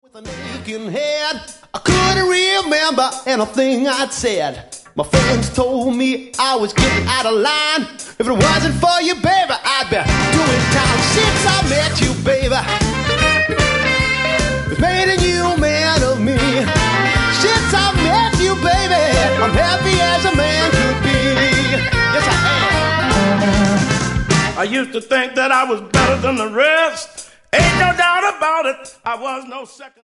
With an aching head, I couldn't remember anything I'd said. My friends told me I was getting out of line. If it wasn't for you, baby, I'd be doing time. Since I met you, baby, it's made a new man of me. Since I met you, baby, I'm happy as a man could be. Yes, I am. I used to think that I was better than the rest. Ain't no doubt about it, I was no second.